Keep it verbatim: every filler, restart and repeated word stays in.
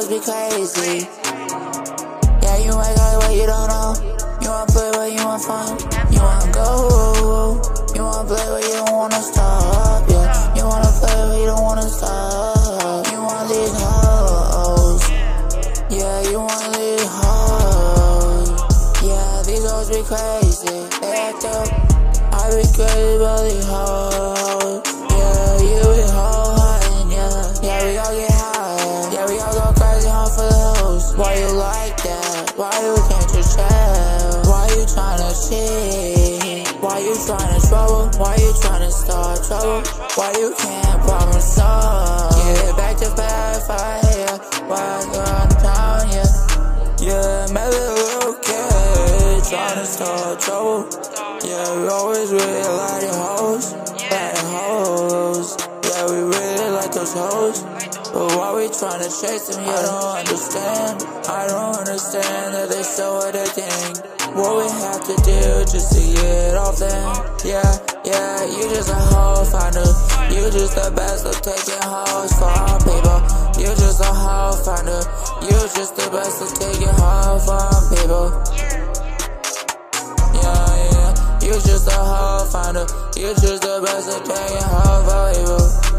hoes be crazy. Yeah, you ain't got what you don't know. You wanna play where you want fun. You wanna go. You wanna play where you don't wanna stop. Yeah, you wanna play where you don't wanna stop. You want these hoes. Yeah, you want these hoes. Yeah, these hoes be crazy. They act up. I be crazy about these hoes. Yeah, you be hoe hunting, yeah. Yeah, we all get high. Yeah, we all go crazy home for the hoes. Why you like that? Why you can't just chill? Why you tryna cheat? Why you tryna trouble? Why you tryna start trouble? Why you can't problem solve? Yeah, back to five, five, yeah. Why you on town, yeah. Yeah, met a little kid tryna start trouble. Yeah, we always really like the hoes, like the hoes. Yeah, we really like those hoes. But why we tryna chase them? Yeah, I don't understand. I don't understand that they so what they think. What we have to do just to get off them. Yeah, yeah, you just a hoe finder. You just the best of taking hoes from people. You just a hoe finder. You just the best of taking hoes from people. Yeah, yeah, you just a hoe finder. You just the best of taking hoes from people.